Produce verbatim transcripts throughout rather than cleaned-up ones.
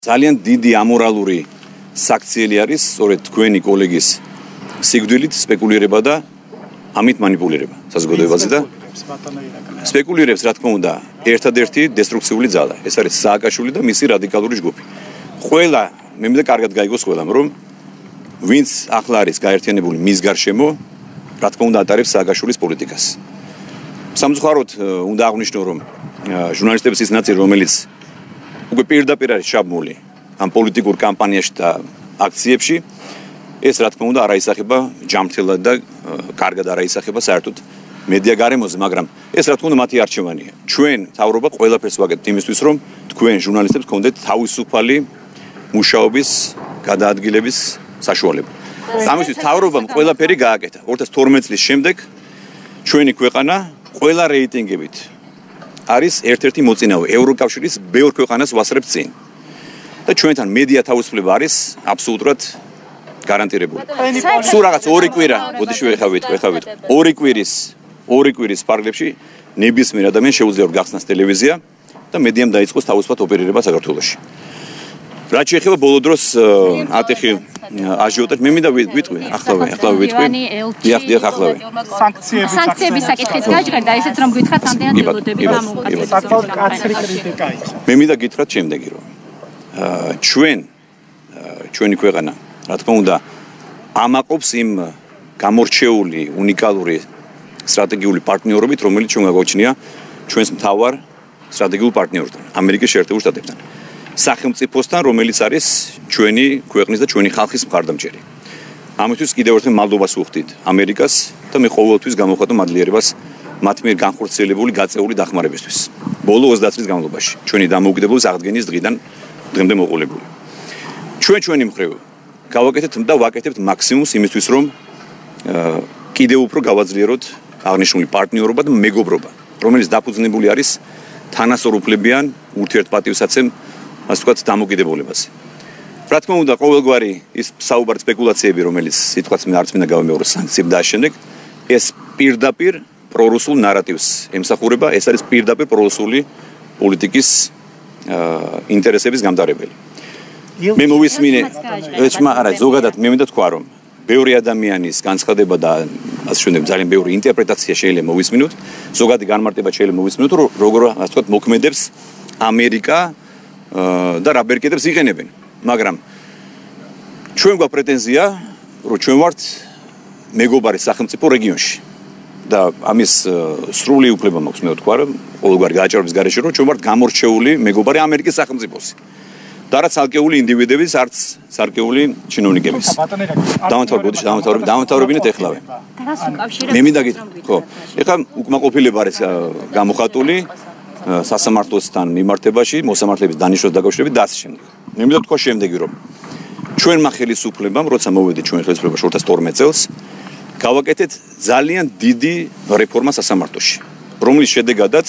ძალიან დიდი ამორალური საქციელი არის სწორედ თქვენი კოლეგის სიკვდილით სპეკულირება და ამით манипуლირება საზოგადოებაზე და სპეკულირებს რა თქმა უნდა ერთადერთი დესტრუქციული ძალა ეს არის სააკაშვილი და მისი რადიკალური ჯგუფი ყველა მე მინდა კარგად გაიგოს ყველამ რომ ვინც ახლა არის გაერთიანებული მის გარშემო რა თქმა უნდა ატარებს სააკაშვილის პოლიტიკას სამწუხაროდ უნდა აღვნიშნო რომ ჟურნალისტების ის ნაწილი რომელიც უკვე პირდაპირ არის ჩაბმული ამ პოლიტიკურ კამპანიაში და აქციებში ეს რა თქმა უნდა არ აისახება ჯამრთელად და კარგად არ აისახება საერთოდ მედია გარემოზე მაგრამ ეს რა თქმა უნდა მათი არჩევანია ჩვენ თავრობა ყველაფერს ვაკეთებთ იმისთვის რომ თქვენ ჟურნალისტებს გქონდეთ თავისუფალი მუშაობის გადაადგილების საშუალება ამისთვის თავრობამ ყველაფერი გააკეთა ორი ათას თორმეტ წლის შემდეგ ჩვენი ქვეყანა ყველა რეიტინგებით არის ერთ-ერთი მოწინავე ევროკავშირის ბევრ ქვეყანას ვასწრებს წინ და ჩვენთან მედია თავისუფლება არის აბსოლუტურად გარანტირებული. სულ რაღაც ორი კვირა, ბოდიში ვეხავით, ვეხავით. ორი კვირის, ორი კვირის პარკლებში ნებისმიერ ადამიანს შეუძლია რომ გახსნას ტელევიზია და მედიამ დაიწყოს თავისუფლად ოპერირება საქართველოში. რაც შეეხება ბოლო დროს ატეხი აჟიოტაჟი მე მინდა ვიტყვი, ახლავე, ახლავე ვიტყვი. დიახ, დიახ, ახლავე. სანქციების სანქციების საკითხიც გაჟღერდა, ისიც რომ გითხრათ ამდენად ველოდები და მოუკაცრეს. საკმაოდ კაცრი კრიტიკა იყო. მე მინდა გითხრათ შემდეგი რომ ჩვენ ჩვენი ქვეყანა რა თქმა უნდა ამაყობს იმ გამორჩეული უნიკალური სტრატეგიული პარტნიორობით რომელიც ჩვენ გაგვაჩნია ჩვენს მთავარ სტრატეგიულ პარტნიორთან ამერიკის შეერთებულ შტატებთან სახელმწიფოსთან რომელიც არის ჩვენი ქვეყნის და ჩვენი ხალხის მხარდამჭერი ამისთვის კიდევ ერთხელ მადლობას ვუხდით ამერიკას და მე ყოველთვის გამოვხატო მადლიერებას მათ მიერ განხორციელებული გაწეული დახმარებისთვის ბოლო ოცდაათ წლის განმავლობაში ჩვენი დამოუკიდებლობის აღდგენის დღიდან დღემდე მოყოლებული ჩვენ ჩვენი მხრივ გავაკეთებთ და ვაკეთებთ მაქსიმუმს იმისთვის რომ კიდევ უფრო გავაძლიეროთ აღნიშნული პარტნიორობა და მეგობრობა რომელიც დაფუძნებული არის თანასწორუფლებიან ურთიერთპატივსაცემ ასე ვთქვათ დამოკიდებულებაზე რა თქმა უნდა ყოველგვარი ის საუბარი სპეკულაციები რომელიც სიტყვაც მე არც მინდა გავემეორო სანქციები და შემდეგ ეს პირდაპირ პრორუსულ ნარატივს ემსახურება ეს არის პირდაპირ პრორუსული პოლიტიკის ინტერესების გამტარებელი მე მოვისმინე ეჭმა არა ზოგადად მე მინდა თქვა რომ ბევრი ადამიანის განცხადება და ასე შემდეგ ძალიან ბევრი ინტერპრეტაცია შეიძლება მოვისმინოთ ზოგადი განმარტება შეიძლება მოვისმინოთ რომ როგორ ასე ვთქვათ მოქმედებს ამერიკა და რა ბერკეტებს იყენებენ მაგრამ ჩვენ გვაქვს პრეტენზია რომ ჩვენ ვართ მეგობარი სახელმწიფო რეგიონში და ამის სრული უფლება მაქვს მე ვთქვა რომ ყოველგვარი გააჭარბების გარეშე რომ ჩვენ ვართ გამორჩეული მეგობარი ამერიკის სახელმწიფოსი და რაც ალკეული ინდივიდების არც სარკეული ჩინოვნიკების. დამთავრებული, ბოდიში დამთავრებული, დამთავრებინეთ ეხლავე. მე მინდა გითხრათ, ხო. ეხლა უკმაყოფილება არის გამოხატული სასამართლოსთან მიმართებაში, მოსამართლეების დანიშვნის დაკავშირებით და ასე შემდეგ. მე მინდა თქვა შემდეგი რომ ჩვენმა ხელისუფლებამ, როცა მოვედით ჩვენ ხელისუფლებაში ორი ათას თორმეტ წელს, გავაკეთეთ ძალიან დიდი რეფორმა სასამართლოში, რომლის შედეგადაც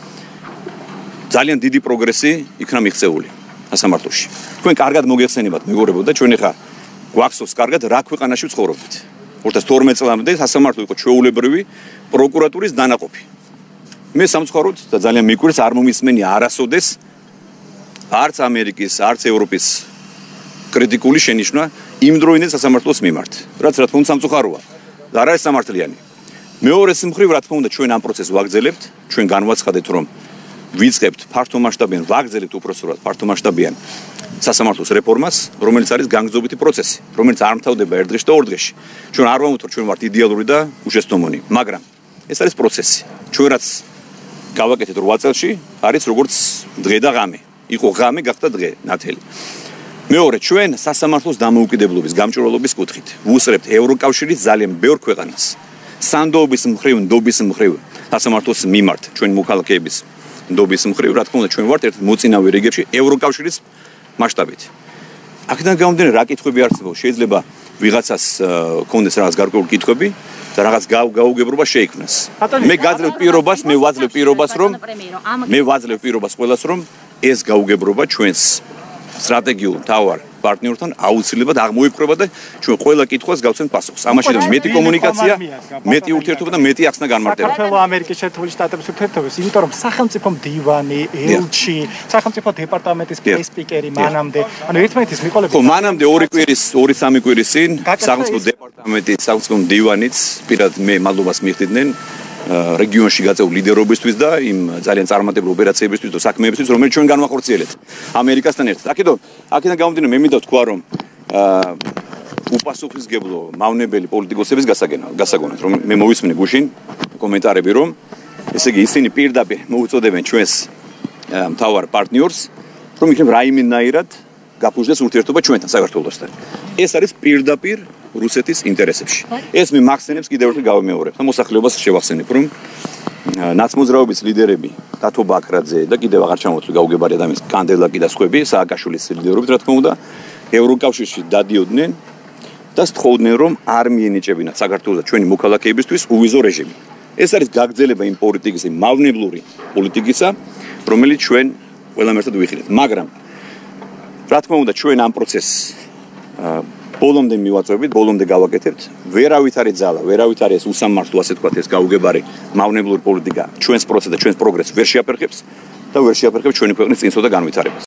ძალიან დიდი პროგრესი იქნა მიღწეული. სასამართლოში. თქვენ კარგად მოგეხსენებათ მეგობრებო და ჩვენ ახლა გვახსოვს კარგად რა ქვეყანაში ვცხოვრობთ. ორი ათას თორმეტ წლამდე სასამართლო იყო ჩვეულებრივი პროკურატურის დანაყოფი. მე სამწუხაროდ და ძალიან მიკვირს არ მომისმენია არასოდეს არც ამერიკის, არც ევროპის კრიტიკული შენიშვნა იმ დროინდელ სასამართლოს მიმართ. რაც რა თქმა უნდა სამწუხაროა. და არ არის სამართლიანი. მეორე მხრივ რა თქმა უნდა ჩვენ ამ პროცესს ვაგრძელებთ, ჩვენ განვაცხადეთ რომ ვიწყებთ ფართომასშტაბიან ვაგრძელებთ უпроსტად ფართომასშტაბიან სასამართლოს რეფორმას, რომელიც არის განგრძობითი პროცესი, რომელიც არ მთავრდება ერთ დღეში და ორ დღეში. ჩვენ არ ვამბობთ, რომ ჩვენ ვართ იდეალური და უშესტომონი, მაგრამ ეს არის პროცესი. ჩვენ რაც გავაკეთეთ რვა წელში, არის როგორც დღე და ღამე. იყო ღამე, გახდა დღე, ნათელი. მეორე, ჩვენ სასამართლოს დამოუკიდებლობის გამჭვირვალობის კუთხით ვუსწრებთ ევროკავშირის ძალიან ბევრ ქვეყანას. სანდოობის მხრივ, ნდობის მხრივ სასამართლოს მიმართ ჩვენ მოქალაქეების ნდობის მხრივ, რა თქმა უნდა, ჩვენ ვართ ერთ მოწინავე რიგებში ევროკავშირის მასშტაბით. აქედან გამომდინარე, რა კითხვები არსებობს, შეიძლება ვიღაცას ქონდეს რაღაც გარკვეული კითხვები და რაღაც გაუგებრობა შეიქმნას. მე გაძლევ პირობას, მე ვაძლევ პირობას, რომ მე ვაძლევ პირობას ყველას, რომ ეს გაუგებრობა ჩვენს სტრატეგიულ თავარ პარტნიორთან აუცილებლად აღმოიფრქება და ჩვენ ყველა კითხვას გავცემთ პასუხს. ამაში მეტი კომუნიკაცია, მეტი ურთიერთობა და მეტი ახსნა განმარტება. საქართველოს ამერიკის შეერთებული შტატების ურთიერთობებს, იმიტომ რომ სახელმწიფო მდივანი, ელჩი, სახელმწიფო დეპარტამენტის პრესპიკერი მანამდე, ანუ ერთმანეთის მიყოლებით. ხო, მანამდე ორი კვირის, ორი სამი კვირის წინ სახელმწიფო დეპარტამენტის, სახელმწიფო მდივანიც პირად მე მადლობას მიხვდნენ რეგიონში გაწეულ ლიდერობისთვის და იმ ძალიან წარმატებულ ოპერაციებისთვის და საქმეებისთვის, რომელიც ჩვენ განვახორციელებთ ამერიკასთან ერთად. აქედან აქედან გამომდინარე მე მინდა თქვა, რომ უპასუხისმგებლო მავნებელი პოლიტიკოსების გასაგონად, რომ მე მოვისმინე გუშინ კომენტარები, რომ ესე იგი ისინი პირდაპირ მოუწოდებენ ჩვენს მთავარ პარტნიორს, რომ იქნებ რაიმენაირად გაფუძნდეს ურთიერთობა ჩვენთან საქართველოსთან. ეს არის პირდაპირ რუსეთის ინტერესებში. ეს მე მახსენებს კიდევ ერთხელ გავიმეორებ და მოსახლეობას შევახსენებ, რომ ნაცმოძრაობის ლიდერები დათო ბაქრაძე და კიდევ აღარ ჩამოთვლი გაუგებარი ადამიანის კანდელაკი და სხვები, სააკაშვილის ლიდერობით, რა თქმა უნდა, ევროკავშირში დადიოდნენ და სთხოვდნენ, რომ არ მიენიჭებინათ საქართველოს და ჩვენი მოქალაქეებისთვის უვიზო რეჟიმი. ეს არის გაგრძელება იმ პოლიტიკის, იმ მავნებლური პოლიტიკისა, რომელიც ჩვენ ყველამ ერთად ვიხილეთ. მაგრამ რა თქმა უნდა, ჩვენ ამ პროცესს ბოლომდე მივაწვევით, ბოლომდე გავაკეთებთ. ვერავით არის ძალა, ვერავით არის ეს უსამართლო, ასე თქვათ, ეს გაუგებარი მავნებლური პოლიტიკა ჩვენს პროცესს და ჩვენს პროგრესს ვერ შეაფერხებს და ვერ შეაფერხებს ჩვენი ქვეყნის წინსვლა და განვითარებას.